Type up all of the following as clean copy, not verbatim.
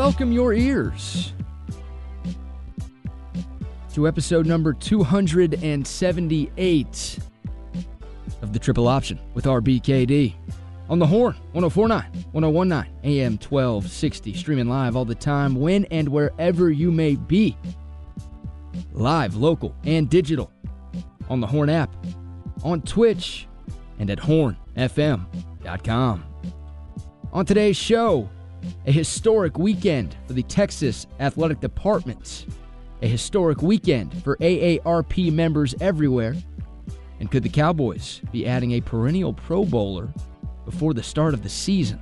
welcome your ears to episode number 278 of the Triple Option with RBKD on the Horn, 104.9, 101.9, AM 1260, streaming live all the time, when and wherever you may be. Live, local, and digital on the Horn app, on Twitch, and at hornfm.com. On today's show, a historic weekend for the Texas Athletic Department, a historic weekend for AARP members everywhere, and could the Cowboys be adding a perennial Pro Bowler before the start of the season?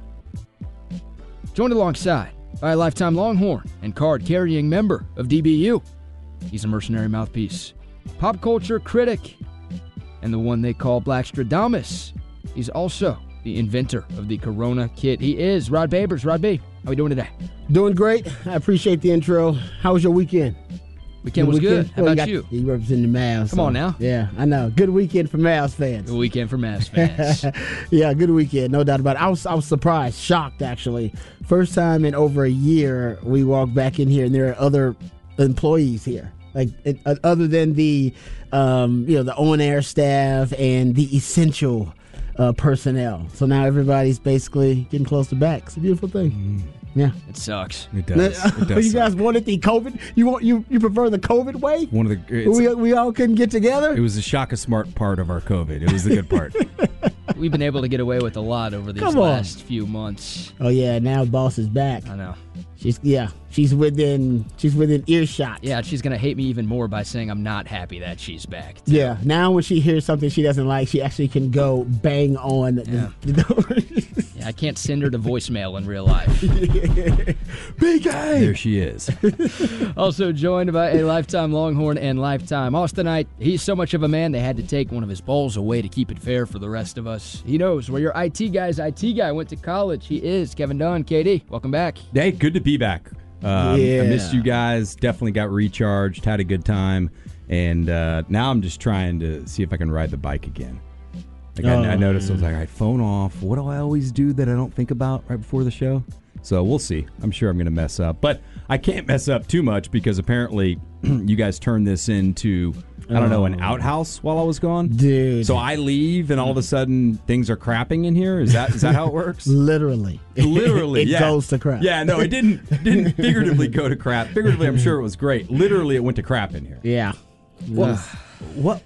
Joined alongside by a lifetime Longhorn and card-carrying member of DBU. He's a mercenary mouthpiece, pop culture critic, and the one they call Blackstradamus. He's also the inventor of the Corona kit. He is Rod Babers. Rod B, how are we doing today? Doing great. I appreciate the intro. How was your weekend? Weekend was good. How about you? You represent the Mavs. Come on now. Yeah, I know. Good weekend for Mavs fans. Good weekend for Mavs fans. Yeah, good weekend. No doubt about it. I was surprised, shocked actually. First time in over a year we walked back in here and there are other employees here. Like other than the the on-air staff and the essential personnel. So now everybody's basically getting close to back. It's a beautiful thing. Yeah, it sucks. It does. It does. You guys wanted the COVID? You prefer the COVID way? We all couldn't get together. It was the Shaka Smart part of our COVID. It was the good part. We've been able to get away with a lot over these last few months. Oh yeah, now boss is back. I know. She's within earshot. Yeah, she's gonna hate me even more by saying I'm not happy that she's back, too. Yeah, now when she hears something she doesn't like, she actually can go bang on the door. Yeah, I can't send her to voicemail in real life. BK! There she is. Also joined by a lifetime Longhorn and lifetime Austinite. He's so much of a man they had to take one of his balls away to keep it fair for the rest of us. He knows where your IT guy's IT guy went to college. He is Kevin Dunn. KD, welcome back. Hey, good to be back. I missed you guys. Definitely got recharged. Had a good time. And now I'm just trying to see if I can ride the bike again. I noticed, I was like, all right, phone off. What do I always do that I don't think about right before the show? So we'll see. I'm sure I'm going to mess up. But I can't mess up too much because apparently you guys turned this into, an outhouse while I was gone. Dude. So I leave and all of a sudden things are crapping in here? Is that how it works? Literally. It goes to crap. Yeah, no, it didn't figuratively go to crap. Figuratively, I'm sure it was great. Literally, it went to crap in here. Yeah. What?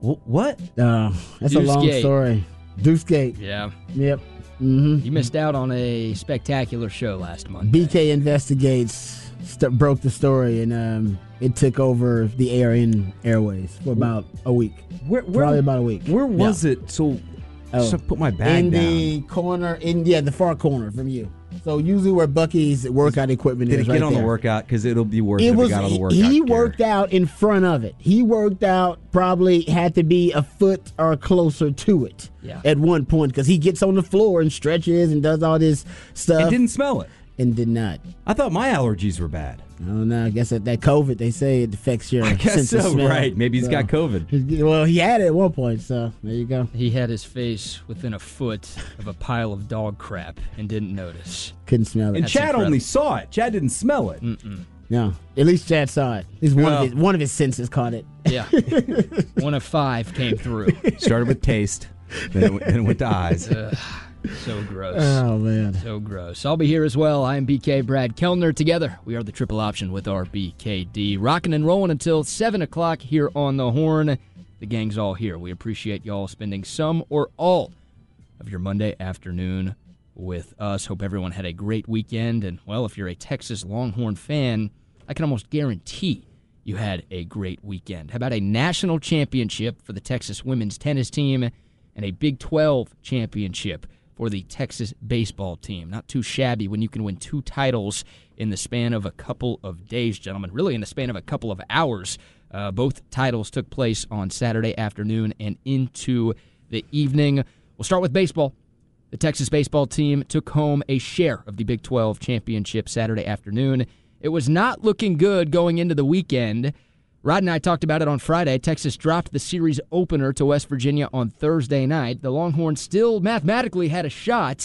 That's a long story. Deucegate. Yeah. Yep. Mm-hmm. You missed out on a spectacular show last Monday. BK Investigates broke the story, and it took over the airways for about a week. Probably about a week. Where was it? So put my bag down. In the corner, the far corner from you. So usually where Bucky's workout equipment is, Did it get on the workout? Because it'll be worse if it got on the workout. He worked out in front of it. He worked out, probably had to be a foot or closer to it at one point because he gets on the floor and stretches and does all this stuff. And didn't smell it. And did not. I thought my allergies were bad. I don't know. I guess that COVID, they say it affects your sense of smell. Right. Maybe he's got COVID. Well, he had it at one point, so there you go. He had his face within a foot of a pile of dog crap and didn't notice. Couldn't smell it. And Chad only saw it. Chad didn't smell it. No. At least Chad saw it. At least one of his senses caught it. Yeah. 1 of 5 came through. Started with taste, then it went to eyes. So gross. Oh, man. So gross. I'll be here as well. I am BK, Brad Kellner. Together, we are the Triple Option with our BKD. Rocking and rolling until 7 o'clock here on the Horn. The gang's all here. We appreciate y'all spending some or all of your Monday afternoon with us. Hope everyone had a great weekend. And, well, if you're a Texas Longhorn fan, I can almost guarantee you had a great weekend. How about a national championship for the Texas women's tennis team and a Big 12 championship for the Texas baseball team? Not too shabby when you can win 2 titles in the span of a couple of days, gentlemen. Really in the span of a couple of hours. Both titles took place on Saturday afternoon and into the evening. We'll start with baseball. The Texas baseball team took home a share of the Big 12 championship Saturday afternoon. It was not looking good going into the weekend. Rod and I talked about it on Friday. Texas dropped the series opener to West Virginia on Thursday night. The Longhorns still mathematically had a shot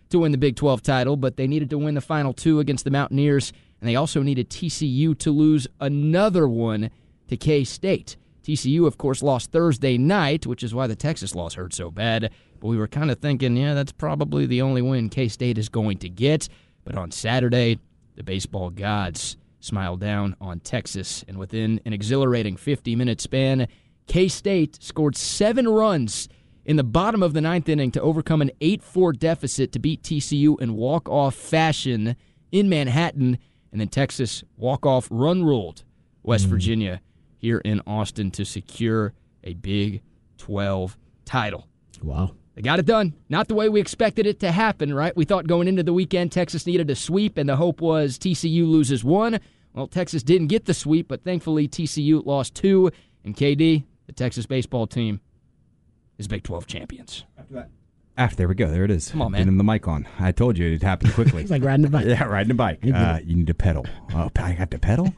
to win the Big 12 title, but they needed to win the final 2 against the Mountaineers, and they also needed TCU to lose another one to K-State. TCU, of course, lost Thursday night, which is why the Texas loss hurt so bad. But we were kind of thinking, yeah, that's probably the only win K-State is going to get. But on Saturday, the baseball gods smiled down on Texas, and within an exhilarating 50-minute span, K-State scored 7 runs in the bottom of the 9th inning to overcome an 8-4 deficit to beat TCU in walk-off fashion in Manhattan, and then Texas walk-off run-ruled West Virginia here in Austin to secure a Big 12 title. Wow. They got it done. Not the way we expected it to happen, right? We thought going into the weekend Texas needed a sweep, and the hope was TCU loses 1. Well, Texas didn't get the sweep, but thankfully TCU lost 2. And KD, the Texas baseball team, is Big 12 champions. There we go. There it is. Come on, man. Getting the mic on. I told you it happened quickly. It's like riding a bike. Yeah, riding a bike. You need to pedal. Oh, I got to pedal?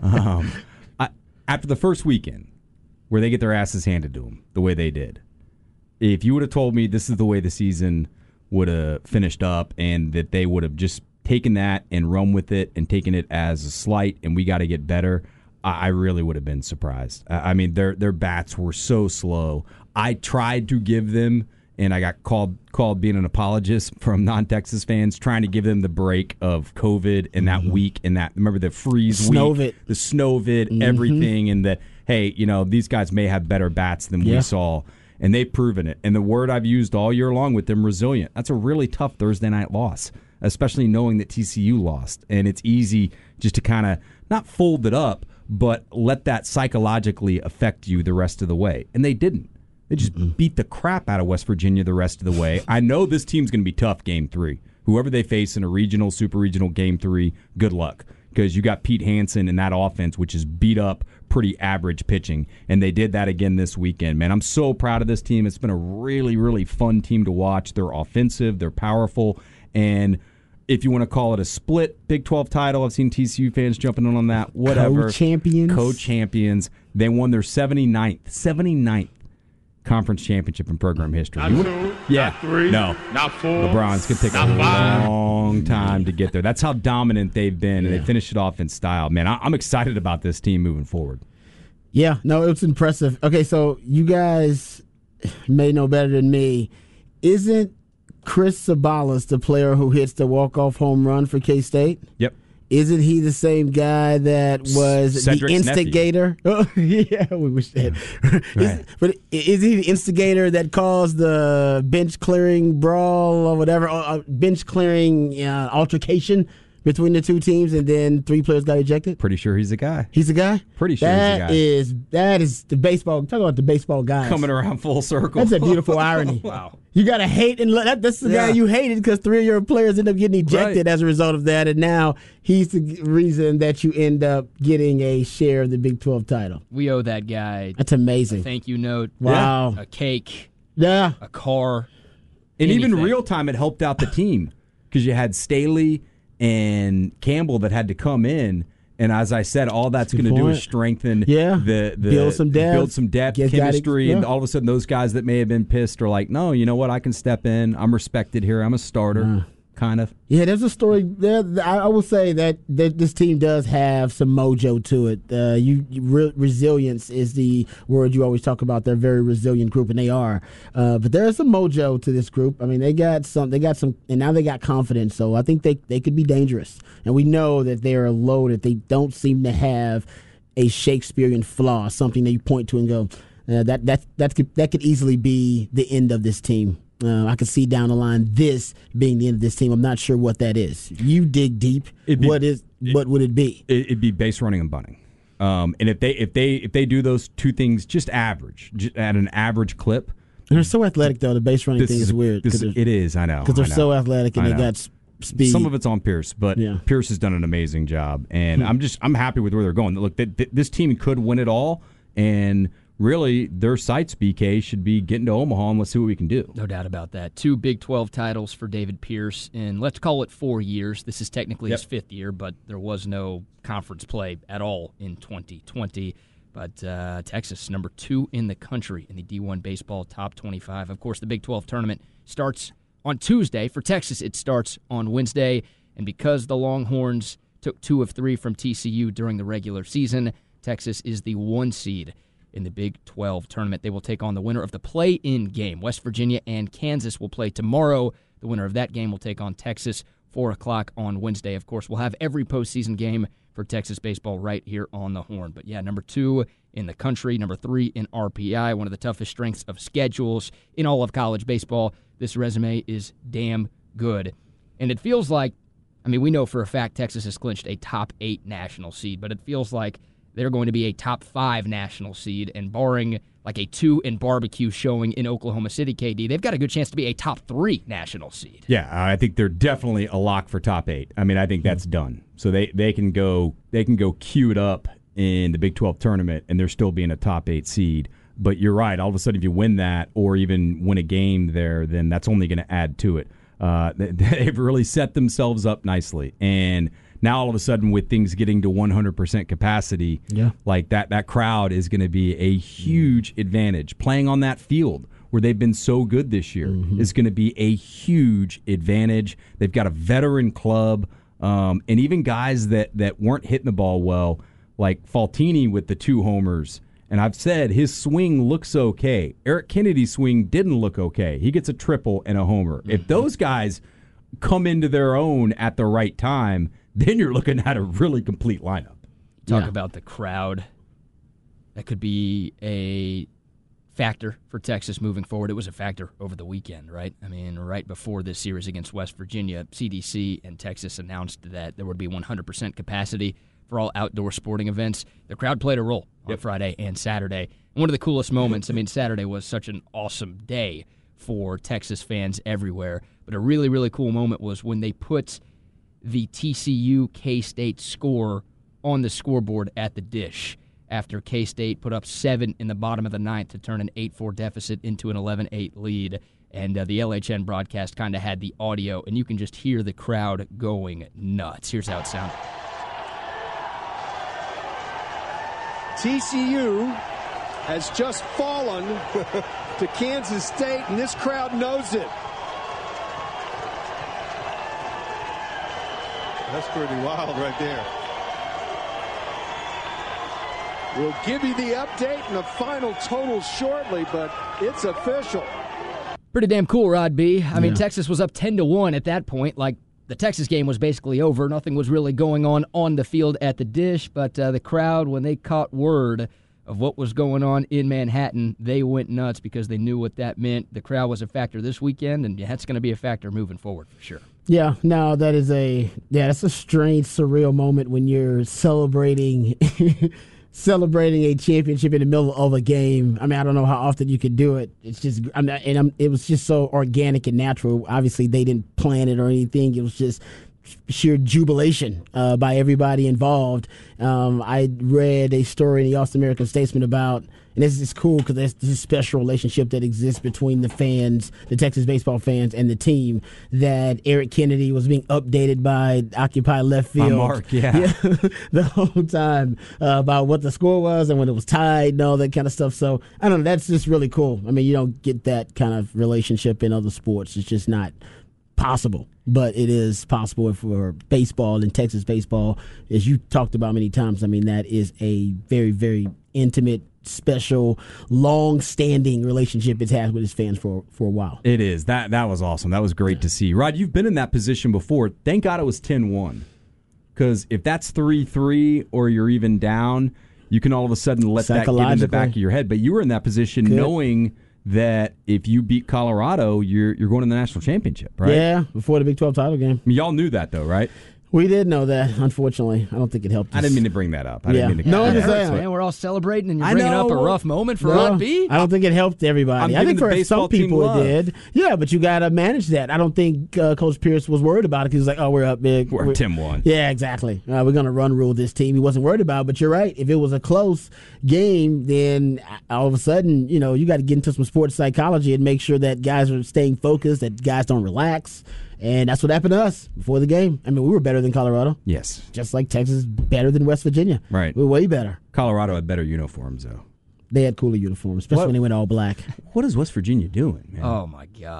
After the first weekend, where they get their asses handed to them the way they did, if you would have told me this is the way the season would have finished up and that they would have just taken that and run with it and taken it as a slight and we got to get better, I really would have been surprised. I mean, their bats were so slow. I tried to give them, and I got called being an apologist from non-Texas fans, trying to give them the break of COVID and that week and that, remember the freeze week, the Snowvid, everything, and that, hey, these guys may have better bats than we saw, and they've proven it. And the word I've used all year long with them, resilient. That's a really tough Thursday night loss, especially knowing that TCU lost. And it's easy just to kind of not fold it up, but let that psychologically affect you the rest of the way. And they didn't. They just beat the crap out of West Virginia the rest of the way. I know this team's going to be tough game 3. Whoever they face in a regional, super regional game 3, good luck. Because you got Pete Hansen in that offense, which is beat up, pretty average pitching. And they did that again this weekend, man. I'm so proud of this team. It's been a really, really fun team to watch. They're offensive. They're powerful. And if you want to call it a split Big 12 title, I've seen TCU fans jumping in on that. Whatever. Co-champions. They won their 79th conference championship in program history. Not 2, not 3, no, not 4. LeBron's going to take a long time to get there. That's how dominant they've been, and they finished it off in style. Man, I'm excited about this team moving forward. Yeah, no, it's impressive. Okay, so you guys may know better than me. Isn't Chris Sabalas the player who hits the walk-off home run for K-State? Yep. Isn't he the same guy that was Cedric's the instigator? Oh, yeah, we wish that. Right. But is he the instigator that caused the bench clearing brawl or whatever, bench clearing altercation between the two teams, and then 3 players got ejected? Pretty sure he's the guy. He's the guy? Pretty sure he's the guy. That is the baseball. Talk about the baseball guys. Coming around full circle. That's a beautiful irony. Wow. You got to hate, and that's the guy you hated because 3 of your players end up getting ejected as a result of that, and now he's the reason that you end up getting a share of the Big 12 title. We owe that guy That's amazing. a thank you note. Wow. A cake. Yeah. A car. And anything. even real time, it helped out the team because you had Staley and Campbell that had to come in. And as I said, all that's going to do is strengthen the build some depth, chemistry, and all of a sudden those guys that may have been pissed are like, no, you know what, I can step in. I'm respected here. I'm a starter, kind of. Yeah, there's a story there. I will say that this team does have some mojo to it. Resilience is the word you always talk about. They're a very resilient group, and they are. But there is some mojo to this group. I mean, they got some, and now they got confidence. So I think they could be dangerous. And we know that they are loaded. They don't seem to have a Shakespearean flaw, something that you point to and go, that could easily be the end of this team. I could see down the line this being the end of this team. I'm not sure what that is. You dig deep. What would it be? It'd be base running and bunting. And if they do those 2 things just average, at an average clip. And they're so athletic though. The base running thing is weird. It is. I know. Because they're so athletic and they got speed. Some of it's on Pierce, but Pierce has done an amazing job, and I'm happy with where they're going. Look, this team could win it all, and really, their sights, BK, should be getting to Omaha, and let's see what we can do. No doubt about that. 2 Big 12 titles for David Pierce in, let's call it 4 years. This is technically his 5th year, but there was no conference play at all in 2020. But Texas, number 2 in the country in the D1 baseball top 25. Of course, the Big 12 tournament starts on Tuesday. For Texas, it starts on Wednesday. And because the Longhorns took 2 of 3 from TCU during the regular season, Texas is the 1 seed in the Big 12 tournament. They will take on the winner of the play-in game. West Virginia and Kansas will play tomorrow. The winner of that game will take on Texas, 4 o'clock on Wednesday. Of course, we'll have every postseason game for Texas baseball right here on the Horn. But yeah, number 2 in the country, number 3 in RPI, one of the toughest strengths of schedules in all of college baseball. This resume is damn good. And it feels like, we know for a fact Texas has clinched a top 8 national seed, but it feels like they're going to be a top 5 national seed, and barring like a 2 in barbecue showing in Oklahoma City, KD, they've got a good chance to be a top 3 national seed. Yeah, I think they're definitely a lock for top 8. I think that's done. So they can go queued up in the Big 12 tournament, and they're still being a top 8 seed. But you're right. All of a sudden, if you win that or even win a game there, then that's only going to add to it. They've really set themselves up nicely. And now all of a sudden with things getting to 100% capacity, like that crowd is going to be a huge advantage. Playing on that field where they've been so good this year is going to be a huge advantage. They've got a veteran club, and even guys that weren't hitting the ball well, like Faltini with the 2 homers. And I've said his swing looks okay. Eric Kennedy's swing didn't look okay. He gets a triple and a homer. If those guys come into their own at the right time, then you're looking at a really complete lineup. Talk about the crowd. That could be a factor for Texas moving forward. It was a factor over the weekend, right? Right before this series against West Virginia, CDC and Texas announced that there would be 100% capacity for all outdoor sporting events. The crowd played a role on Friday and Saturday. And one of the coolest moments, Saturday was such an awesome day for Texas fans everywhere, but a really, really cool moment was when they put the TCU K-State score on the scoreboard at the dish after K-State put up 7 in the bottom of the 9th to turn an 8-4 deficit into an 11-8 lead. And the LHN broadcast kind of had the audio, and you can just hear the crowd going nuts. Here's how it sounded. TCU has just fallen to Kansas State, and this crowd knows it. That's pretty wild right there. We'll give you the update and the final total shortly, but it's official. Pretty damn cool, Rod B. Texas was up 10-1 at that point. Like, the Texas game was basically over. Nothing was really going on the field at the dish, but the crowd, when they caught word of what was going on in Manhattan, they went nuts because they knew what that meant. The crowd was a factor this weekend, and that's going to be a factor moving forward for sure. Yeah, no, that's a strange, surreal moment when you're celebrating a championship in the middle of a game. I don't know how often you could do it. It's just, it was just so organic and natural. Obviously, they didn't plan it or anything. It was just sheer jubilation by everybody involved. I read a story in the Austin American Statesman about, and this is cool because there's this special relationship that exists between the fans, the Texas baseball fans, and the team, that Eric Kennedy was being updated by Occupy Left Field. Mark, the whole time about what the score was and when it was tied and all that kind of stuff. So, I don't know, that's just really cool. You don't get that kind of relationship in other sports. It's just not possible, but it is possible for baseball and Texas baseball, as you talked about many times. That is a very, very intimate, special, long-standing relationship it's had with its fans for a while. It is. That was awesome. That was great to see. Rod, you've been in that position before. Thank God it was 10-1, because if that's 3-3 or you're even down, you can all of a sudden let that get in the back of your head. But you were in that position knowing that if you beat Colorado, you're going to the national championship, right? Yeah, before the Big 12 title game. Y'all knew that, though, right? We did know that, unfortunately. I don't think it helped us. I didn't mean to bring that up. Man, we're all celebrating, and you're bringing up a rough moment for Rod B? I don't think it helped everybody. I think for some people it did. Yeah, but you got to manage that. I don't think Coach Pierce was worried about it because he's like, we're up big. We're 10-1. Yeah, exactly. We're going to run rule this team. He wasn't worried about it, but you're right. If it was a close game, then all of a sudden, you got to get into some sports psychology and make sure that guys are staying focused, that guys don't relax. And that's what happened to us before the game. We were better than Colorado. Yes. Just like Texas, better than West Virginia. Right. We were way better. Colorado had better uniforms, though. They had cooler uniforms, especially when they went all black. What is West Virginia doing, man? Oh, my God.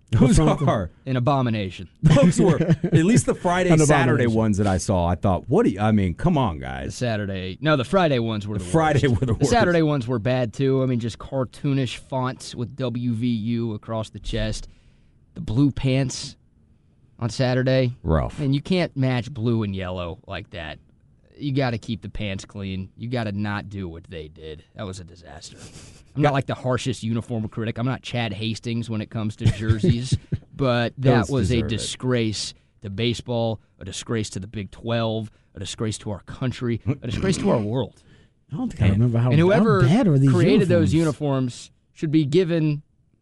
Those are an abomination. Those were at least the Friday, Saturday ones that I saw. I thought, come on, guys. The Friday ones were the Friday worst. were the worst. The Saturday ones were bad too. I mean, just cartoonish fonts with WVU across the chest. The blue pants on Saturday. Rough. And you can't match blue and yellow like that. You got to keep the pants clean. You got to not do what they did. That was a disaster. I'm not like the harshest uniform critic. I'm not Chad Hastings when it comes to jerseys, but that was a disgrace to baseball, a disgrace to the Big 12, a disgrace to our country, a disgrace to our world. I don't think I remember how, and whoever how bad are these created uniforms? those uniforms should be given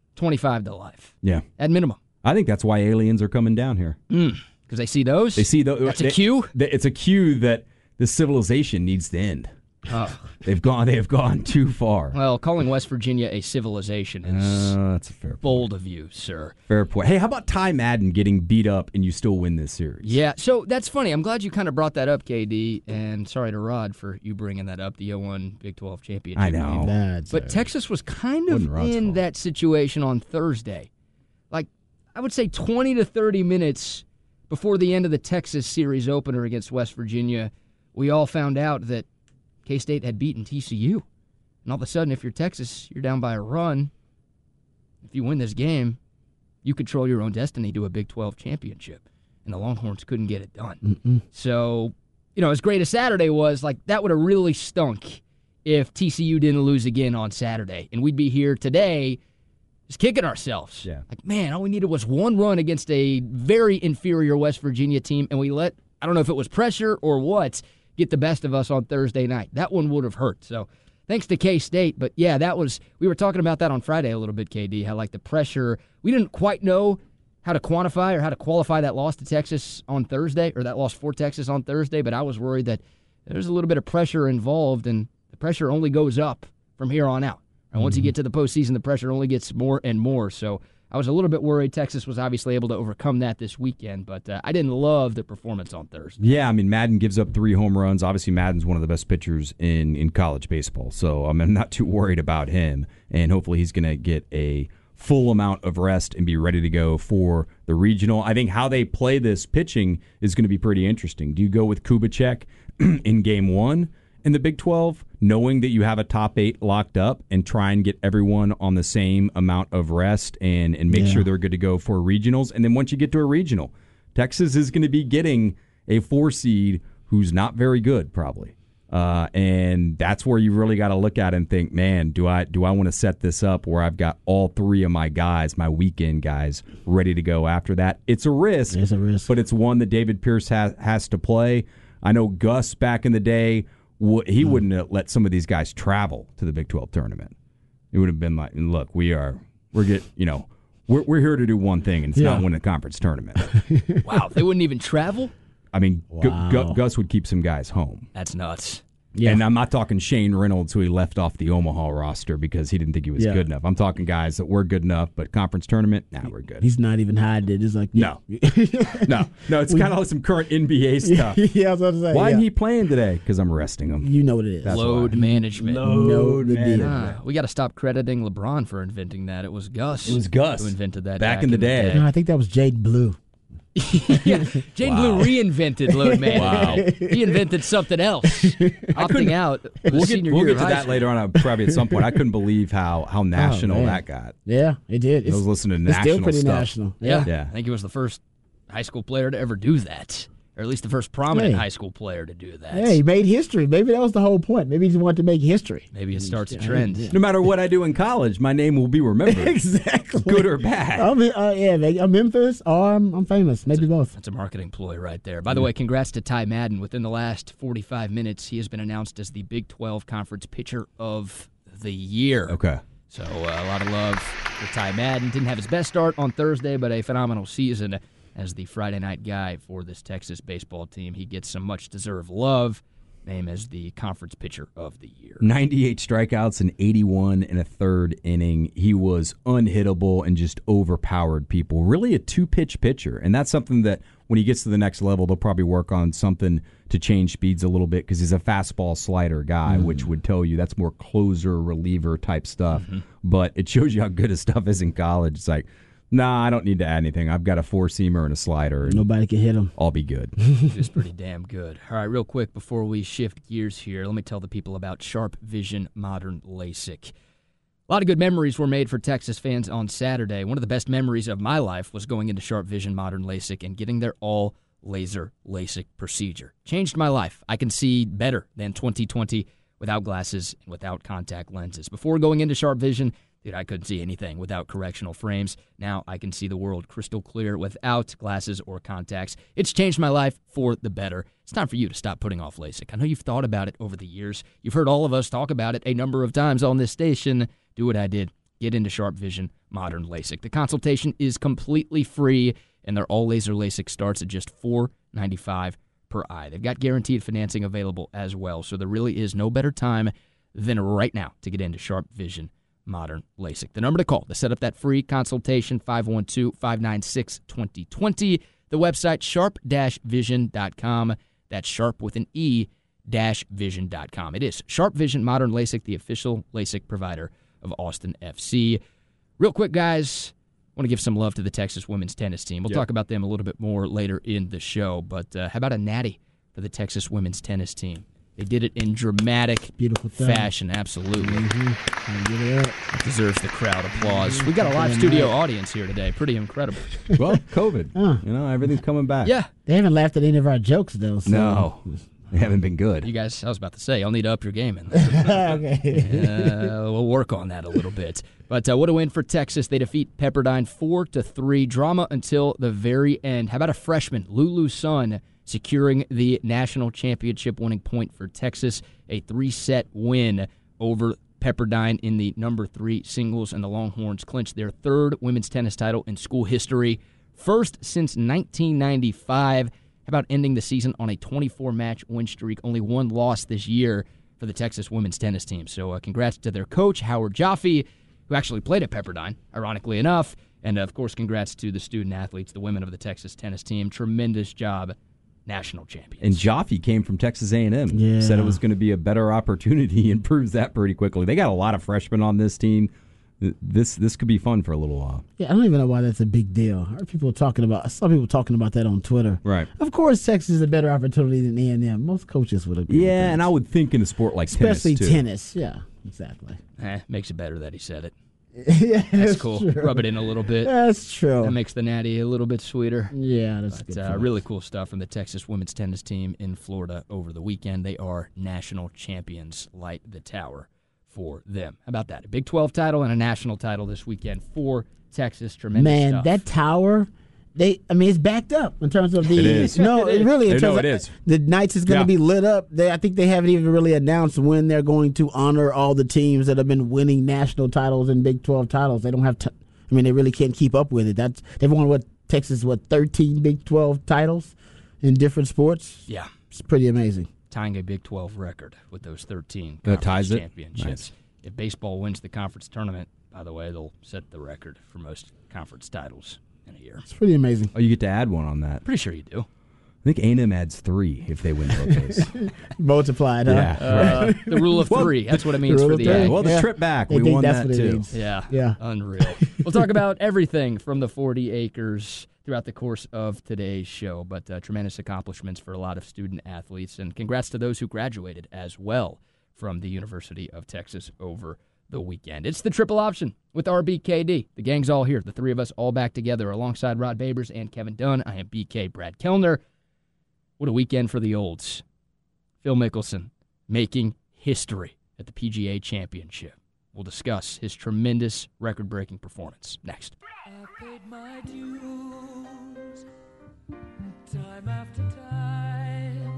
25 to life. Yeah. At minimum. I think that's why aliens are coming down here. Because they see those? They see those. That's a cue? It's a cue that this civilization needs to end. Oh. They have gone too far. Well, calling West Virginia a civilization is that's a fair point. bold of you, sir. Fair point. Hey, how about Ty Madden getting beat up and you still win this series? Yeah, so that's funny. I'm glad you kind of brought that up, KD, and sorry to Rod for you bringing that up, the 0-1 Big 12 championship. I know. But Texas was kind of in that situation on Thursday. Like, I would say 20 to 30 minutes before the end of the Texas series opener against West Virginia, we all found out that K-State had beaten TCU. And all of a sudden, if you're Texas, you're down by a run. If you win this game, you control your own destiny to a Big 12 championship. And the Longhorns couldn't get it done. So, as great as Saturday was, like, that would have really stunk if TCU didn't lose again on Saturday. And we'd be here today just kicking ourselves. Yeah. Like, man, all we needed was one run against a very inferior West Virginia team, and we let, I don't know if it was pressure or what, get the best of us on Thursday night. That one would have hurt. So thanks to K-State. But, yeah, we were talking about that on Friday a little bit, KD, how, like, the pressure, we didn't quite know how to quantify or how to qualify that loss to Texas on Thursday, or that loss for Texas on Thursday, but I was worried that there's a little bit of pressure involved, and the pressure only goes up from here on out. And once you get to the postseason, the pressure only gets more and more. So I was a little bit worried. Texas was obviously able to overcome that this weekend, but I didn't love the performance on Thursday. Yeah, I mean, Madden gives up 3 home runs. Obviously, Madden's one of the best pitchers in college baseball, so I'm not too worried about him. And hopefully he's going to get a full amount of rest and be ready to go for the regional. I think how they play this pitching is going to be pretty interesting. Do you go with Kubicek in Game 1 in the Big 12, knowing that you have a top 8 locked up, and try and get everyone on the same amount of rest and make sure they're good to go for regionals? And then once you get to a regional, Texas is going to be getting a 4 seed who's not very good, probably. And that's where you really got to look at it and think, man, do I want to set this up where I've got all 3 of my guys, my weekend guys, ready to go after that? It's a risk. It's a risk. But it's one that David Pierce has to play. I know Gus back in the day, he wouldn't have let some of these guys travel to the Big 12 tournament. It would have been like, look, we're here to do one thing, and it's not win a conference tournament. Wow, they wouldn't even travel? I mean, Gus would keep some guys home. That's nuts. Yeah. And I'm not talking Shane Reynolds, who he left off the Omaha roster because he didn't think he was good enough. I'm talking guys that were good enough, but conference tournament, we're good. He's not even hiding it. It's like, no. It's kind of like some current NBA stuff. Yeah, I was about to say. Why isn't he playing today? Because I'm resting him. You know what it is. That's Load management. Load management. We got to stop crediting LeBron for inventing that. It was Gus. It was Gus who invented that back in the day. No, I think that was Jade Blue. Jane Blue reinvented load management. Wow. He invented something else. Opting out. We'll get to that later on, probably at some point. I couldn't believe how national that got. Yeah, it did. I was listening to it's national still pretty stuff. national. Yeah. I think he was the first high school player to ever do that. Or at least the first prominent high school player to do that. Hey, he made history. Maybe that was the whole point. Maybe he just wanted to make history. Maybe it starts a trend. No matter what I do in college, my name will be remembered. Exactly. Good or bad. I'm Memphis or I'm famous. Maybe both. That's a marketing ploy right there. By the way, congrats to Ty Madden. Within the last 45 minutes, he has been announced as the Big 12 Conference Pitcher of the Year. Okay. So a lot of love for Ty Madden. Didn't have his best start on Thursday, but a phenomenal season as the Friday night guy for this Texas baseball team. He gets some much-deserved love, named as the Conference Pitcher of the Year. 98 strikeouts and 81 in a third inning. He was unhittable and just overpowered people. Really a 2-pitch pitcher, and that's something that when he gets to the next level, they'll probably work on something to change speeds a little bit because he's a fastball slider guy, which would tell you that's more closer, reliever type stuff. But it shows you how good his stuff is in college. It's like, Nah, I don't need to add anything. I've got a four-seamer and a slider. And Nobody can hit him. I'll be good. It's pretty damn good. All right, real quick before we shift gears here, let me tell the people about Sharp Vision Modern LASIK. A lot of good memories were made for Texas fans on Saturday. One of the best memories of my life was going into Sharp Vision Modern LASIK and getting their all-laser LASIK procedure. Changed my life. I can see better than 20/20 without glasses and without contact lenses. Before going into Sharp Vision, dude, I couldn't see anything without correctional frames. Now I can see the world crystal clear without glasses or contacts. It's changed my life for the better. It's time for you to stop putting off LASIK. I know you've thought about it over the years. You've heard all of us talk about it a number of times on this station. Do what I did. Get into Sharp Vision Modern LASIK. The consultation is completely free, and their all-laser LASIK starts at just $495 per eye. They've got guaranteed financing available as well, so there really is no better time than right now to get into Sharp Vision Modern LASIK. The number to call to set up that free consultation, 512-596-2020. The website, sharp-vision.com. That's sharp with an E-vision.com. It is Sharp Vision Modern LASIK, the official LASIK provider of Austin FC. Real quick, guys, I want to give some love to the Texas women's tennis team. We'll talk about them a little bit more later in the show, but how about a natty for the Texas women's tennis team? They did it in dramatic Beautiful fashion, absolutely. Mm-hmm. It deserves the crowd applause. We got a live studio audience here today. Pretty incredible. Well, COVID. You know, everything's coming back. Yeah. They haven't laughed at any of our jokes, though. So. No, they haven't been good. You guys, I was about to say, y'all need to up your game in there. Okay. We'll work on that a little bit. But what a win for Texas. They defeat Pepperdine 4-3. Drama until the very end. How about a freshman, Lulu Sun, securing the national championship winning point for Texas? A 3-set win over Pepperdine in the number 3 singles, and the Longhorns clinched their third women's tennis title in school history. First since 1995. How about ending the season on a 24-match win streak? Only one loss this year for the Texas women's tennis team. So congrats to their coach, Howard Jaffe, who actually played at Pepperdine, ironically enough. And, of course, congrats to the student-athletes, the women of the Texas tennis team. Tremendous job, national champions. And Jaffe came from Texas A&M. Yeah. Said it was going to be a better opportunity and proves that pretty quickly. They got a lot of freshmen on this team. This could be fun for a little while. Yeah, I don't even know why that's a big deal. I saw people talking about that on Twitter. Right. Of course, Texas is a better opportunity than A&M. Most coaches would agree with that. And I would think in a sport like especially tennis, too. tennis. Yeah, exactly. Makes it better that he said it. Yeah, That's cool. True. Rub it in a little bit. That's true. That makes the natty a little bit sweeter. Yeah, that's But, good. really cool stuff from the Texas women's tennis team in Florida over the weekend. They are national champions. Light the tower for them. How about that? A Big 12 title and a national title this weekend for Texas. Tremendous stuff. That tower, it's backed up in terms of the. It is. No, it really. In terms it of, is. The nights is going to be lit up. I think they haven't even really announced when they're going to honor all the teams that have been winning national titles and Big 12 titles. They don't have. They really can't keep up with it. They've won 13 Big 12 titles in different sports. Yeah. It's pretty amazing. Tying a Big 12 record with those 13 That ties it? championships. Nice. If baseball wins the conference tournament, by the way, they'll set the record for most conference titles in a year. It's pretty amazing. Oh, you get to add one on that. Pretty sure you do. I think A&M adds 3 if they win both those. Multiplied, huh? Yeah. The rule of 3. That's what it means rule for of the three. A. Well, the Yeah. trip back, They we think won that's that what it too. means. Yeah. Yeah. Unreal. We'll talk about everything from the 40 acres throughout the course of today's show, but tremendous accomplishments for a lot of student athletes, and congrats to those who graduated as well from the University of Texas over the weekend. It's the Triple Option with RBKD. The gang's all here. The three of us all back together alongside Rod Babers and Kevin Dunn. I am BK Brad Kellner. What a weekend for the olds. Phil Mickelson making history at the PGA Championship. We'll discuss his tremendous record-breaking performance next. I paid my dues time after time.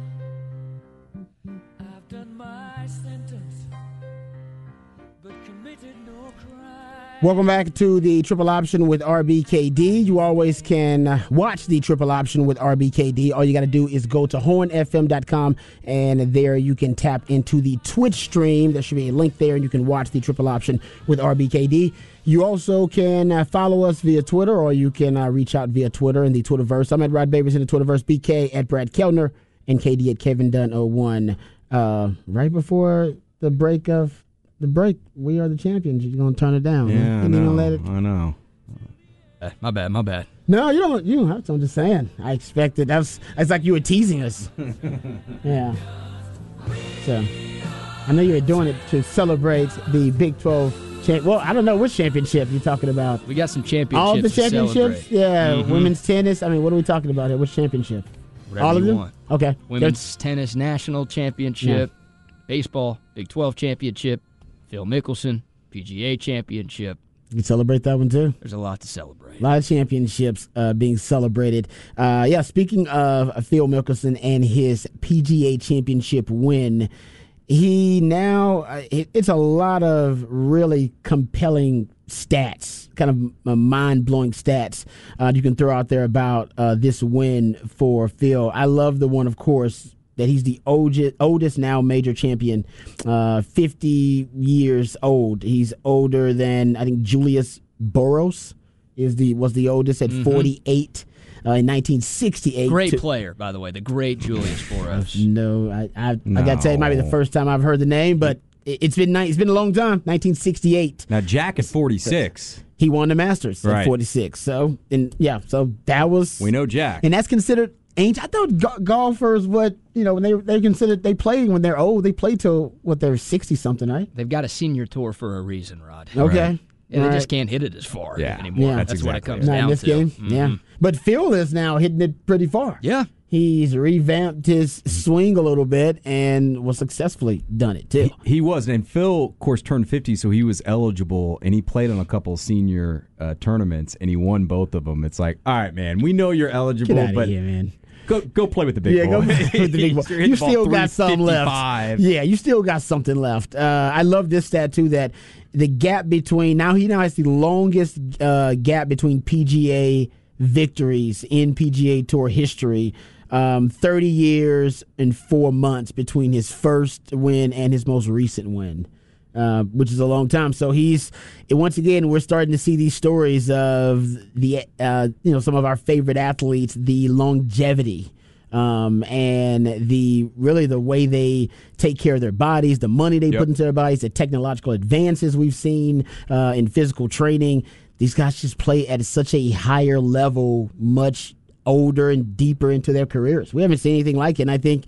I've done my sentence, but committed no crime. Welcome back to the Triple Option with RBKD. You always can watch the Triple Option with RBKD. All you got to do is go to hornfm.com, and there you can tap into the Twitch stream. There should be a link there, and you can watch the Triple Option with RBKD. You also can follow us via Twitter, or you can reach out via Twitter in the Twitterverse. I'm at Rod Babers in the Twitterverse, BK at Brad Kellner, and KD at Kevin Dunn 01. Right before the break, we are the champions. You're going to turn it down. Yeah, Huh? I know. Let it. I know. My bad. No, you don't. You don't have to. I'm just saying. I expected. It's like you were teasing us. Yeah. So, I know you were doing it to celebrate the Big 12. Well, I don't know which championship you're talking about. We got some championships. All the championships? Yeah. Mm-hmm. Women's tennis. I mean, what are we talking about here? Which championship? Whatever all of you them? want. Okay. Women's tennis national championship, baseball, Big 12 championship, Phil Mickelson, PGA championship. You can celebrate that one too. There's a lot to celebrate. A lot of championships being celebrated. Speaking of Phil Mickelson and his PGA championship win, he now, it's a lot of really compelling stats, kind of mind-blowing stats you can throw out there about this win for Phil. I love the one, of course, that he's the oldest now major champion, 50 years old. He's older than, I think, Julius Boros was the oldest at 48 in 1968. Great player, by the way, the great Julius Boros. No, I got to tell you, it might be the first time I've heard the name, but it's been a long time. 1968. Now Jack at 46. He won the Masters at 46. So that was. We know Jack, and that's considered ancient. I thought golfers when they considered they play when they're old. They play till they're 60 something, right? They've got a senior tour for a reason, Rod. Okay. Right. And they just can't hit it as far anymore. Yeah. That's exactly what it comes Not down in this to. game. Mm-hmm. Yeah. But Phil is now hitting it pretty far. Yeah. He's revamped his swing a little bit and was successfully done it too. He was, and Phil, of course, turned 50, so he was eligible, and he played on a couple senior tournaments, and he won both of them. It's like, all right, man, we know you're eligible, Get out but of here, man. Go play with the big boy. Yeah, go play with the big boy. You still got some left. Yeah, you still got something left. I love this stat too, that the gap between he now has the longest gap between PGA victories in PGA Tour history. 30 years and 4 months between his first win and his most recent win, which is a long time. So once again, we're starting to see these stories of the some of our favorite athletes, the longevity and the way they take care of their bodies, the money they put into their bodies, the technological advances we've seen in physical training. These guys just play at such a higher level, much older and deeper into their careers. We haven't seen anything like it, and I think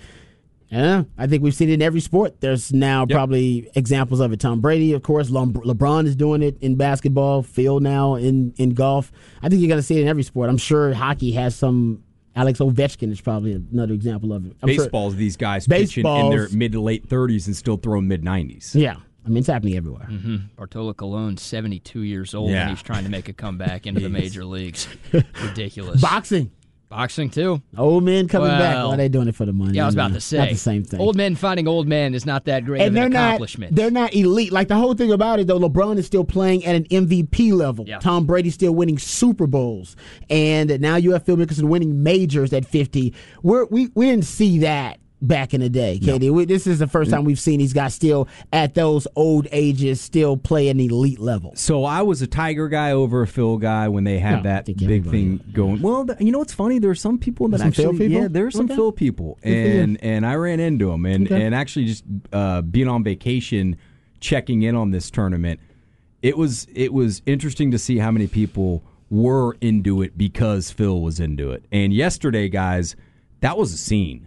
we've seen it in every sport. There's now probably examples of it. Tom Brady, of course. LeBron is doing it in basketball. Phil now in golf. I think you're going to see it in every sport. I'm sure hockey has some. Alex Ovechkin is probably another example of it. Baseballs, these guys pitching in their mid to late 30s and still throwing mid-90s. Yeah. I mean, it's happening everywhere. Mm-hmm. Bartolo Colon's 72 years old, and he's trying to make a comeback into the major leagues. Ridiculous. Boxing, too. Old men coming back. Why are they doing it for the money? Yeah, I was about to say. Not the same thing. Old men finding old men is not that great of an accomplishment. They're not elite. Like, the whole thing about it, though, LeBron is still playing at an MVP level. Yeah. Tom Brady's still winning Super Bowls. And now you have Phil Mickelson winning majors at 50. We didn't see that back in the day, Katie. No. This is the first time we've seen these guys still at those old ages still play at an elite level. So I was a Tiger guy over a Phil guy when they had that big thing going. Well, you know what's funny? There are some people that there are some Phil people, and I ran into them, and actually just being on vacation, checking in on this tournament, it was interesting to see how many people were into it because Phil was into it. And yesterday, guys, that was a scene.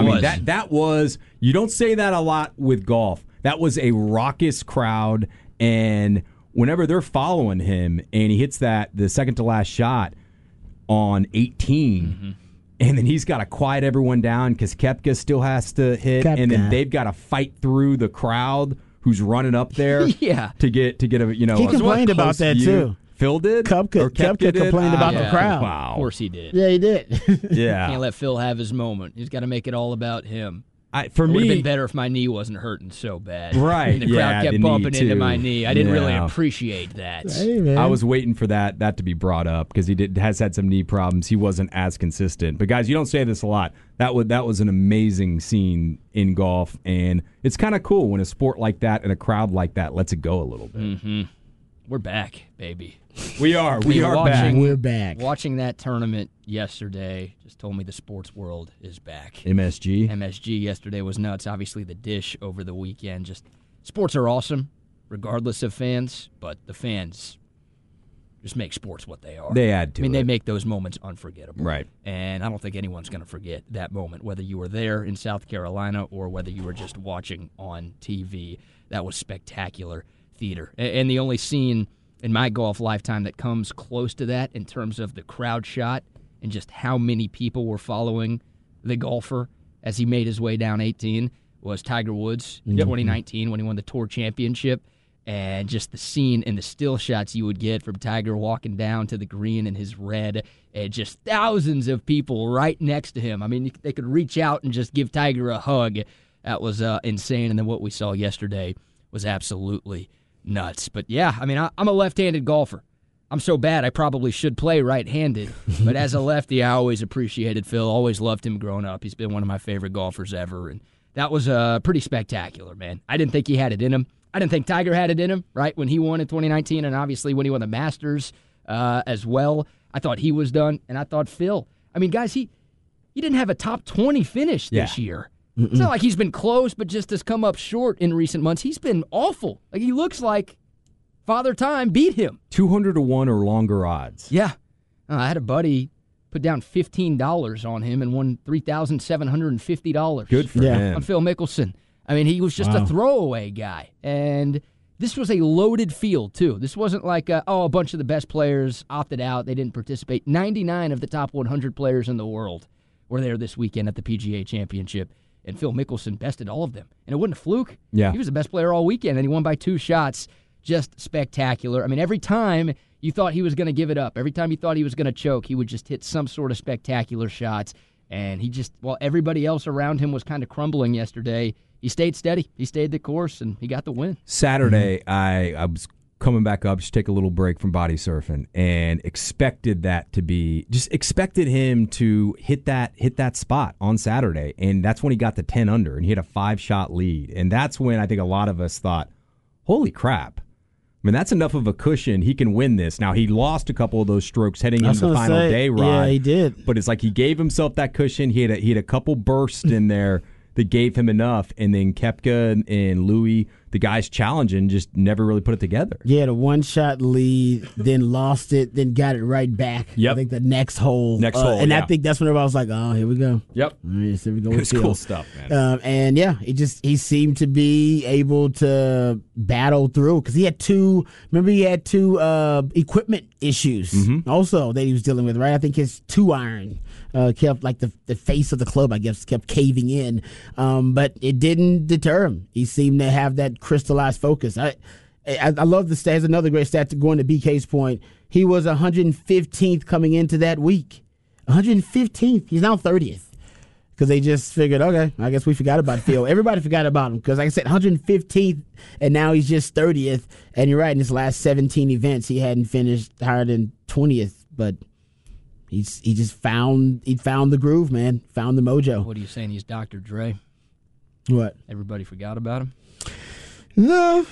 That was, you don't say that a lot with golf. That was a raucous crowd, and whenever they're following him and he hits the second to last shot on 18, and then he's got to quiet everyone down because Koepka still has to hit, and then they've got to fight through the crowd who's running up there to get a, he complained about that too. Phil did? Koepka complained about the crowd. Wow. Of course he did. Yeah, he did. Yeah. Can't let Phil have his moment. He's got to make it all about him. It would have been better if my knee wasn't hurting so bad. Right. And the crowd kept bumping into my knee. I didn't really Yeah. appreciate that. Hey, man. I was waiting for that to be brought up because he has had some knee problems. He wasn't as consistent. But guys, you don't say this a lot. That was an amazing scene in golf, and it's kind of cool when a sport like that and a crowd like that lets it go a little bit. Mm-hmm. We're back, baby. We are back. We're back. Watching that tournament yesterday just told me the sports world is back. MSG yesterday was nuts. Obviously, the dish over the weekend. Just sports are awesome, regardless of fans. But the fans, just make sports what they are. They add to they it. make those moments unforgettable. Right. And I don't think anyone's going to forget that moment, whether you were there in South Carolina or whether you were just watching on TV. That was spectacular theater. And the only scene in my golf lifetime that comes close to that in terms of the crowd shot and just how many people were following the golfer as he made his way down 18 was Tiger Woods in 2019 when he won the Tour Championship. And just the scene and the still shots you would get from Tiger walking down to the green in his red, and just thousands of people right next to him. I mean, they could reach out and just give Tiger a hug. That was insane. And then what we saw yesterday was absolutely nuts. But yeah, I mean, I'm a left-handed golfer. I'm so bad I probably should play right-handed. But as a lefty, I always appreciated Phil. Always loved him growing up. He's been one of my favorite golfers ever. And that was pretty spectacular, man. I didn't think he had it in him. I didn't think Tiger had it in him, right, when he won in 2019, and obviously when he won the Masters as well. I thought he was done, and I thought Phil. I mean, guys, he didn't have a top 20 finish this year. It's not like he's been close, but just has come up short in recent months. He's been awful. Like, he looks like Father Time beat him. 200-1 or longer odds. Yeah. I had a buddy put down $15 on him and won $3,750. Good for him. On Phil Mickelson. I mean, he was just a throwaway guy. And this was a loaded field, too. This wasn't like, a bunch of the best players opted out. They didn't participate. 99 of the top 100 players in the world were there this weekend at the PGA Championship. And Phil Mickelson bested all of them. And it wasn't a fluke. Yeah. He was the best player all weekend, and he won by 2 shots. Just spectacular. I mean, every time you thought he was going to give it up, every time you thought he was going to choke, he would just hit some sort of spectacular shots. And he just, while everybody else around him was kind of crumbling yesterday, he stayed steady. He stayed the course, and he got the win. Saturday, I was coming back up, just take a little break from body surfing, and expected him to hit that spot on Saturday, and that's when he got the 10 under, and he had a 5-shot lead, and that's when I think a lot of us thought, holy crap. I mean, that's enough of a cushion. He can win this. Now, he lost a couple of those strokes heading into the final day ride. Yeah, he did. But it's like he gave himself that cushion. He had a couple bursts in there that gave him enough, and then Koepka and Louis, the guys challenging, just never really put it together. Yeah, the 1-shot lead, then lost it, then got it right back. Yep. I think the next hole. And I think that's when everybody was like, oh, here we go. Yep. Yes, here we go. It's cool stuff, man. And yeah, he seemed to be able to battle through because he had two equipment issues also that he was dealing with, right? I think his 2-iron kept, like, the face of the club, I guess, kept caving in. But it didn't deter him. He seemed to have that crystallized focus. I love the stats. Another great stat to go into BK's point. He was 115th coming into that week. 115th. He's now 30th. Because they just figured, okay, I guess we forgot about Phil. Everybody forgot about him. Because, like I said, 115th, and now he's just 30th. And you're right, in his last 17 events, he hadn't finished higher than 20th. But he found the groove, man. Found the mojo. What are you saying? He's Dr. Dre? What? Everybody forgot about him? No.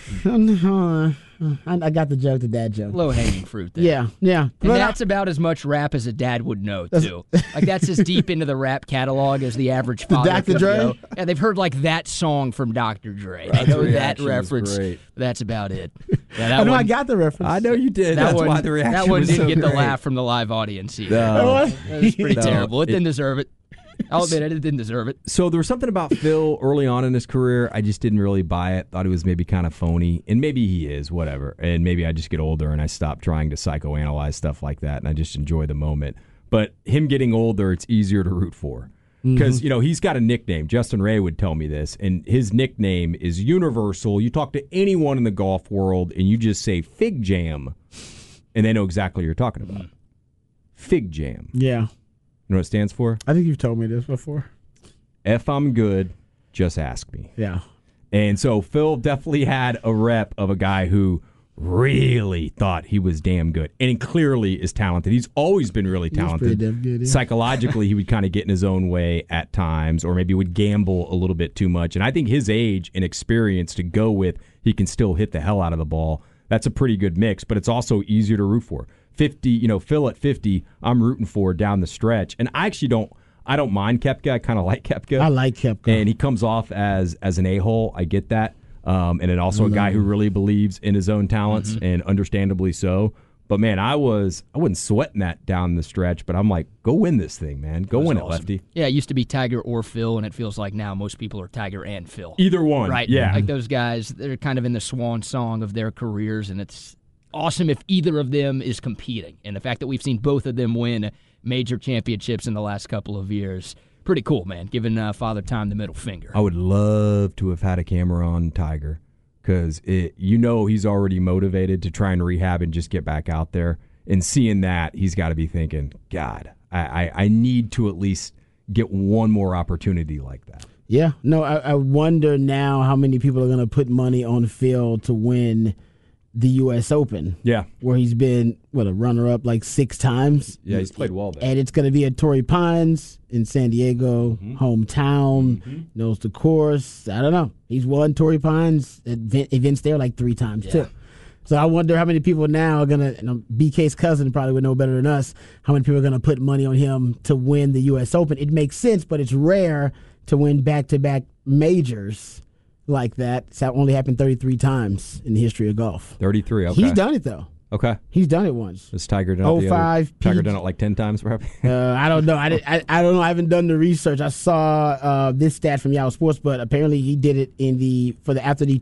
I got the joke, the dad joke. Low-hanging fruit there. Yeah. And that's about as much rap as a dad would know, too. Like, that's as deep into the rap catalog as the average father Dr. could Dre? know. Yeah, they've heard, like, that song from Dr. Dre. They know that reference. That's about it. Yeah, I got the reference. I know you did. That's why the reaction That one was didn't so get the great. laugh from the live audience either. No. It was pretty No, terrible. It didn't it- deserve it. I'll admit it didn't deserve it. So there was something about Phil early on in his career. I just didn't really buy it. Thought he was maybe kind of phony. And maybe he is, whatever. And maybe I just get older and I stop trying to psychoanalyze stuff like that and I just enjoy the moment. But him getting older, it's easier to root for. Because, he's got a nickname. Justin Ray would tell me this. And his nickname is universal. You talk to anyone in the golf world and you just say Fig Jam. And they know exactly what you're talking about. Fig Jam. Yeah. You know what it stands for? I think you've told me this before. If I'm good, just ask me. Yeah. And so Phil definitely had a rep of a guy who really thought he was damn good and clearly is talented. He's always been really talented. pretty damn good, yeah. Psychologically, he would kind of get in his own way at times or maybe would gamble a little bit too much. And I think his age and experience to go with, he can still hit the hell out of the ball. That's a pretty good mix, but it's also easier to root for. 50, Phil at 50, I'm rooting for down the stretch. And I actually don't mind Koepka. I kind of like Koepka. I like Koepka. And he comes off as an a-hole. I get that. And then also a guy who really believes in his own talents, and understandably so. But man, I wasn't sweating that down the stretch, but I'm like, go win this thing, man. Go win it, Lefty. Yeah, it used to be Tiger or Phil, and it feels like now most people are Tiger and Phil. Either one. Right. Yeah. Like those guys, they're kind of in the swan song of their careers, and it's awesome if either of them is competing. And the fact that we've seen both of them win major championships in the last couple of years, pretty cool, man, giving Father Time the middle finger. I would love to have had a camera on Tiger because he's already motivated to try and rehab and just get back out there. And seeing that, he's got to be thinking, God, I need to at least get one more opportunity like that. Yeah. No, I wonder now how many people are going to put money on Phil to win the U.S. Open. Yeah. Where he's been, a runner-up like 6 times. Yeah, he's played well there. And it's going to be at Torrey Pines in San Diego, hometown, knows the course. I don't know. He's won Torrey Pines events there like 3 times, too. So I wonder how many people now are going to, BK's cousin probably would know better than us, how many people are going to put money on him to win the U.S. Open. It makes sense, but it's rare to win back-to-back majors like that. It's only happened 33 times in the history of golf. 33, okay. He's done it, though. Okay. He's done it once. Has Tiger done it? 05, Tiger done it like 10 times, perhaps? I don't know. I don't know. I haven't done the research. I saw this stat from Yahoo Sports, but apparently he did it after the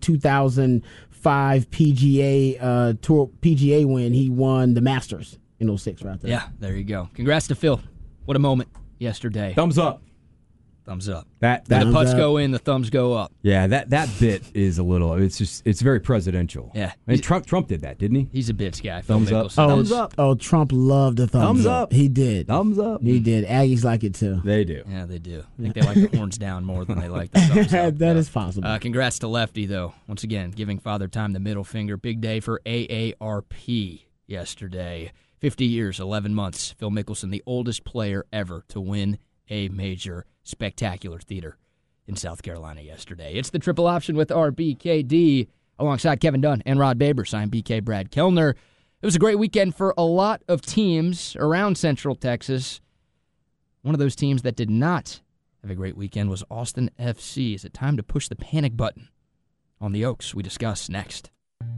2005 PGA Tour PGA win. He won the Masters in 06 right there. Yeah, there you go. Congrats to Phil. What a moment yesterday. Thumbs up. Thumbs up. That the putts go in, the thumbs go up. Yeah, that bit is a little. It's very presidential. Yeah, I mean, Trump did that, didn't he? He's a bits guy. Thumbs up. Thumbs up. Oh, Trump loved the thumbs up. He did. Thumbs up. He did. Aggies like it too. They do. Yeah, they do. I think they like the horns down more than they like the thumbs up. That is possible. Congrats to Lefty, though. Once again, giving Father Time the middle finger. Big day for AARP yesterday. 50 years, 11 months. Phil Mickelson, the oldest player ever to win a major spectacular theater in South Carolina yesterday. It's the triple option with RBKD alongside Kevin Dunn and Rod Babers. I'm BK Brad Kellner. It was a great weekend for a lot of teams around Central Texas. One of those teams that did not have a great weekend was Austin FC. Is it time to push the panic button on the Oaks? We discuss next.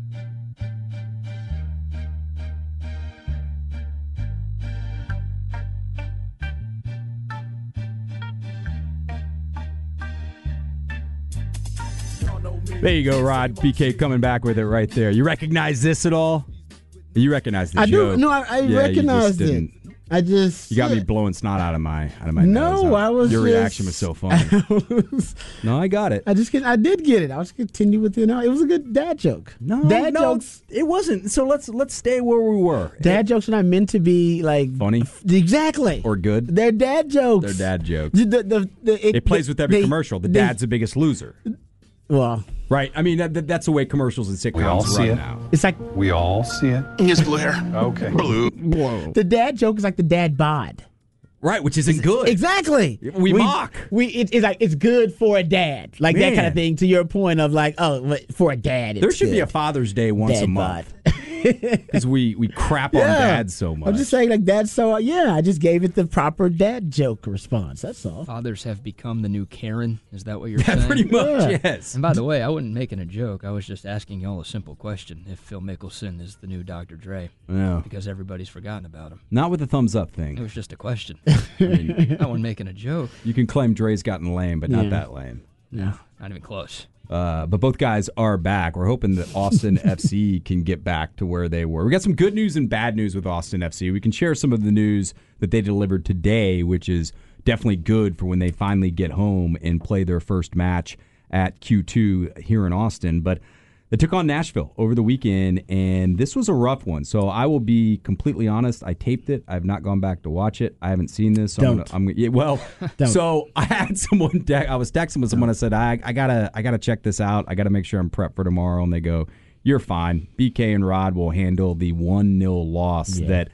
There you go, Rod. BK coming back with it right there. You recognize this at all? You recognize the joke? I do. No, I recognized it. You got me blowing snot out of my nose. No, I was. Your reaction was so funny. No, I got it. I did get it. I was continue with it. It was a good dad joke. Dad jokes. It wasn't. So let's stay where we were. Dad jokes are not meant to be like funny. Exactly. Or good. They're dad jokes. They're dad jokes. It plays with every commercial. The dad's the biggest loser. Well, right. I mean, that's the way commercials and sitcoms run now. It's like we all see it. He has blue hair. Okay. Blue. Whoa. The dad joke is like the dad bod. Right, which isn't good. Exactly. We mock. It's like it's good for a dad, like that kind of thing. To your point of like, for a dad, there should be a Father's Day once a month. Because we crap on dads so much. I'm just saying, like, that's so, I just gave it the proper dad joke response. That's all. Fathers have become the new Karen. Is that what you're saying? Pretty much, yes. And by the way, I wasn't making a joke. I was just asking y'all a simple question. If Phil Mickelson is the new Dr. Dre. Yeah. Because everybody's forgotten about him. Not with the thumbs up thing. It was just a question. I mean, I wasn't making a joke. You can claim Dre's gotten lame, but not that lame. No, not even close. But both guys are back. We're hoping that Austin FC can get back to where they were. We got some good news and bad news with Austin FC. We can share some of the news that they delivered today, which is definitely good for when they finally get home and play their first match at Q2 here in Austin. But they took on Nashville over the weekend, and this was a rough one. So I will be completely honest. I taped it. I have not gone back to watch it. I haven't seen this. So Don't. So I had someone. I was texting with someone. I said, I gotta check this out. I gotta make sure I'm prepped for tomorrow. And they go, "You're fine. BK and Rod will handle the 1-0 loss that."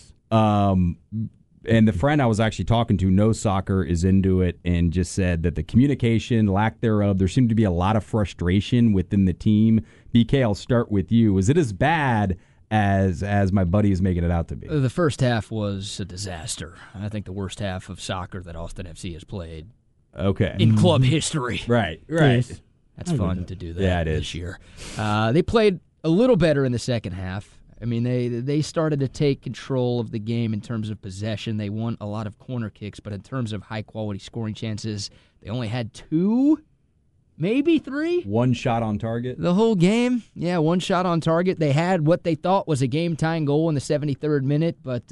And the friend I was actually talking to, No Soccer, is into it and just said that the communication, lack thereof, there seemed to be a lot of frustration within the team. BK, I'll start with you. Was it as bad as my buddy is making it out to be? The first half was a disaster. I think the worst half of soccer that Austin FC has played in club history. Right. That's fun to do that it is. this year. They played a little better in the second half. I mean, they started to take control of the game in terms of possession. They won a lot of corner kicks, but in terms of high-quality scoring chances, they only had 2, maybe 3. One shot on target. The whole game, yeah, one shot on target. They had what they thought was a game-tying goal in the 73rd minute, but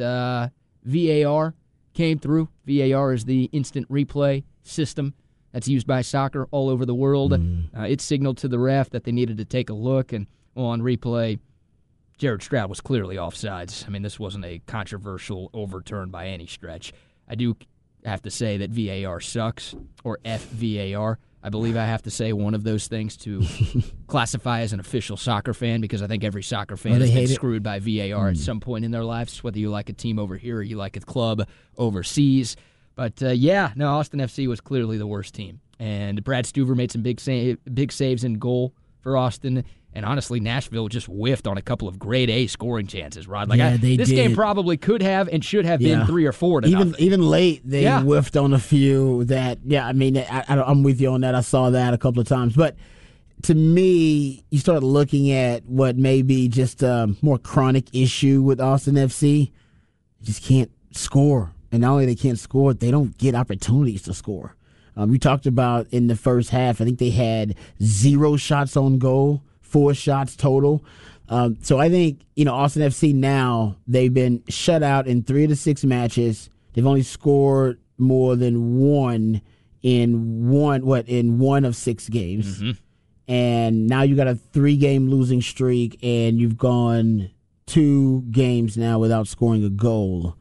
VAR came through. VAR is the instant replay system that's used by soccer all over the world. It signaled to the ref that they needed to take a look, and on replay, Jared Stroud was clearly offsides. I mean, this wasn't a controversial overturn by any stretch. I do have to say that VAR sucks, or FVAR. I believe I have to say one of those things to classify as an official soccer fan, because I think every soccer fan has been screwed by VAR at some point in their lives, whether you like a team over here or you like a club overseas. But, Austin FC was clearly the worst team. And Brad Stuver made some big saves in goal for Austin. And honestly, Nashville just whiffed on a couple of grade A scoring chances, Rod. This game probably could have and should have been 3 or 4 to nothing. Even late, they whiffed on a few that, I'm with you on that. I saw that a couple of times. But to me, you start looking at what may be just a more chronic issue with Austin FC. They just can't score. And not only they can't score, they don't get opportunities to score. We talked about in the first half, I think they had 0 shots on goal. 4 shots total. So I think, Austin FC now, they've been shut out in 3 of the 6 matches. They've only scored more than 1 in one of 6 games. Mm-hmm. And now you got a 3-game losing streak, and you've gone 2 games now without scoring a goal.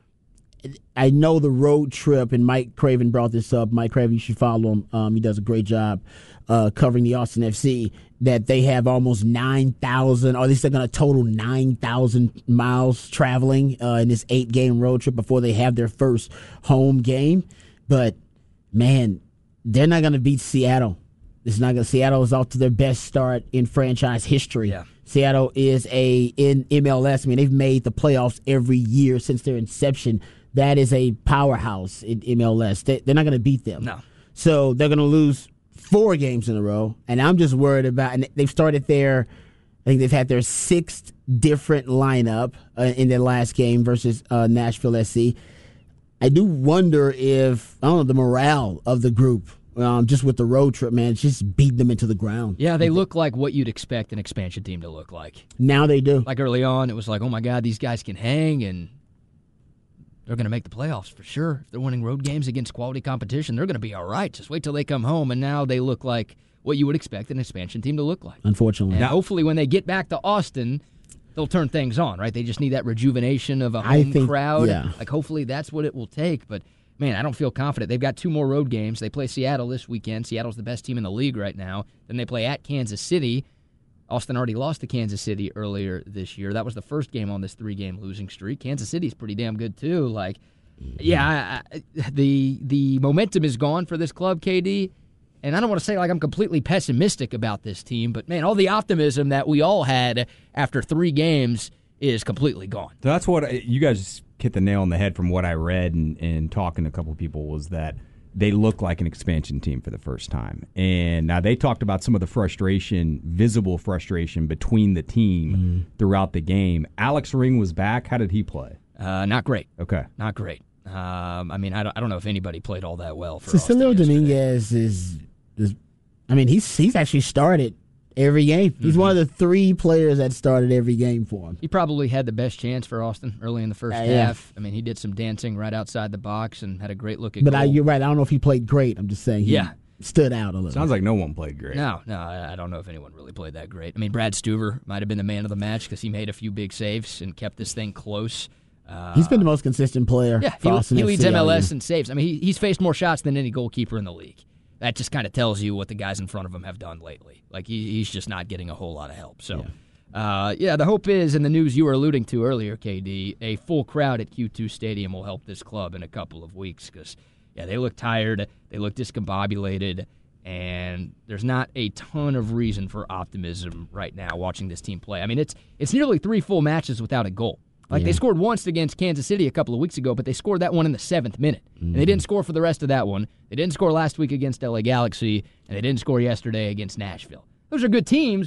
I know the road trip, and Mike Craven brought this up. Mike Craven, you should follow him. He does a great job covering the Austin FC, that they have almost 9,000, or at least they're going to total 9,000 miles traveling in this 8-game road trip before they have their first home game. But, man, they're not going to beat Seattle. Seattle is off to their best start in franchise history. Yeah. Seattle is in MLS. I mean, they've made the playoffs every year since their inception. That is a powerhouse in MLS. They're not going to beat them. No. So they're going to lose 4 games in a row. And I'm just worried about, and they've started I think they've had their 6th different lineup in their last game versus Nashville SC. I do wonder if, the morale of the group, just with the road trip, man, just beat them into the ground. Yeah, they look like what you'd expect an expansion team to look like. Now they do. Like early on, it was like, oh my God, these guys can hang, and they're going to make the playoffs for sure. If they're winning road games against quality competition, they're going to be all right. Just wait till they come home, and now they look like what you would expect an expansion team to look like. Unfortunately. And hopefully when they get back to Austin, they'll turn things on, right? They just need that rejuvenation of a home crowd. Yeah. Like, hopefully that's what it will take. But, man, I don't feel confident. They've got 2 more road games. They play Seattle this weekend. Seattle's the best team in the league right now. Then they play at Kansas City. Austin already lost to Kansas City earlier this year. That was the first game on this 3-game losing streak. Kansas City's pretty damn good, too. Like, the momentum is gone for this club, KD. And I don't want to say like I'm completely pessimistic about this team, but, man, all the optimism that we all had after 3 games is completely gone. So that's what you guys hit the nail on the head from what I read and talking to a couple of people, was that they look like an expansion team for the first time. And now they talked about some of the visible frustration between the team throughout the game. Alex Ring was back. How did he play? Not great. Okay. Not great. I don't know if anybody played all that well for Cecilio Austin Dominguez is he's actually started every game. He's one of the 3 players that started every game for him. He probably had the best chance for Austin early in the first half. I mean, he did some dancing right outside the box and had a great look at goal. But you're right. I don't know if he played great. I'm just saying he stood out a little. Sounds like no one played great. No, I don't know if anyone really played that great. I mean, Brad Stuver might have been the man of the match because he made a few big saves and kept this thing close. He's been the most consistent player. Yeah, he leads MLS in saves. I mean, he's faced more shots than any goalkeeper in the league. That just kind of tells you what the guys in front of him have done lately. Like, he's just not getting a whole lot of help. So, the hope is, in the news you were alluding to earlier, KD, a full crowd at Q2 Stadium will help this club in a couple of weeks because, they look tired, they look discombobulated, and there's not a ton of reason for optimism right now watching this team play. I mean, it's nearly 3 full matches without a goal. Like, they scored once against Kansas City a couple of weeks ago, but they scored that one in the 7th minute. And they didn't score for the rest of that one. They didn't score last week against LA Galaxy, and they didn't score yesterday against Nashville. Those are good teams, but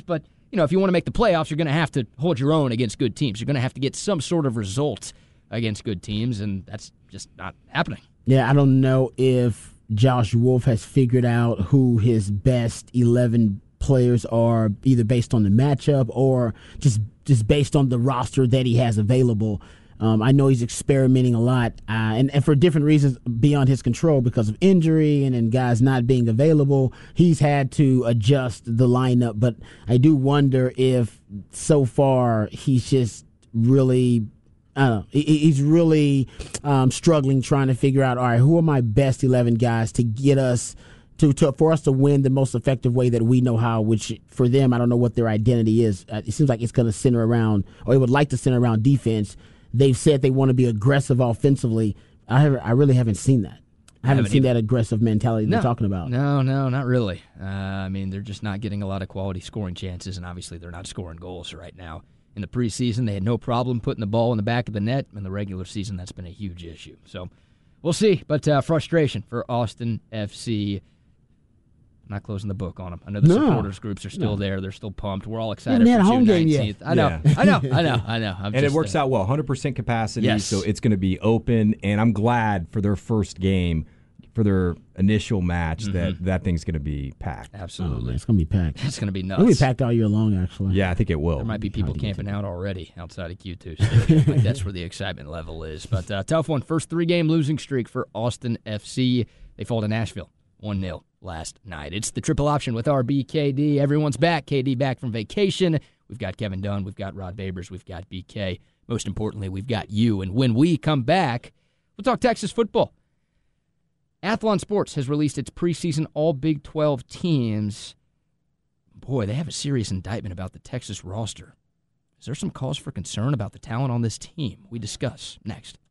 if you want to make the playoffs, you're going to have to hold your own against good teams. You're going to have to get some sort of result against good teams, and that's just not happening. Yeah, I don't know if Josh Wolf has figured out who his best 11 players are, either based on the matchup or just based on the roster that he has available. I know he's experimenting a lot, and for different reasons beyond his control because of injury and guys not being available. He's had to adjust the lineup, but I do wonder if so far he's just really, I don't know, he's really struggling trying to figure out, all right, who are my best 11 guys to get us for us to win the most effective way that we know how, which for them, I don't know what their identity is. It seems like it's going to center around, or they would like to center around defense. They've said they want to be aggressive offensively. I really haven't seen that. I haven't seen that aggressive mentality they're talking about. No, not really. They're just not getting a lot of quality scoring chances, and obviously they're not scoring goals right now. In the preseason, they had no problem putting the ball in the back of the net. In the regular season, that's been a huge issue. So we'll see, but frustration for Austin FC. I'm not closing the book on them. I know the supporters groups are still there. They're still pumped. We're all excited for June 19th. I know. It works out well. 100% capacity, yes. So it's going to be open, and I'm glad for their first game, for their initial match, that thing's going to be packed. Absolutely. It's going to be packed. It's going to be nuts. It's going to be packed all year long, actually. Yeah, I think it will. There might be people camping out already outside of Q2 Stadium. Like that's where the excitement level is. But tough one. First 3-game losing streak for Austin FC. They fall to Nashville 1-0. Last night. It's the triple option with RBKD. Everyone's back. KD back from vacation. We've got Kevin Dunn. We've got Rod Babers. We've got BK. Most importantly, we've got you. And when we come back, we'll talk Texas football. Athlon Sports has released its preseason all Big 12 teams. Boy, they have a serious indictment about the Texas roster. Is there some cause for concern about the talent on this team? We discuss next.